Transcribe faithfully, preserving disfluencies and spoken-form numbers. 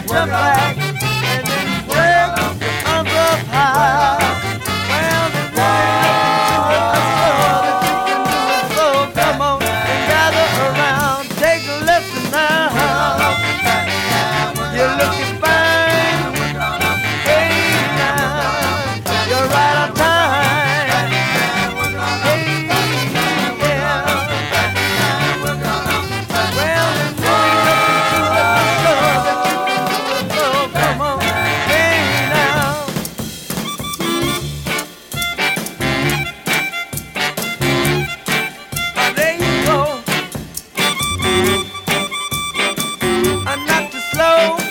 jump back and then spread your arms up high. Well, there's nothing slow that you can do it slow. Come on and gather around, take a lesson now. You're looking fine, hey now, you're right on time. Hey, yeah. Well, there's nothing slow that you can do it slow. Come on, hey now. Ah, there you go. I'm not too slow.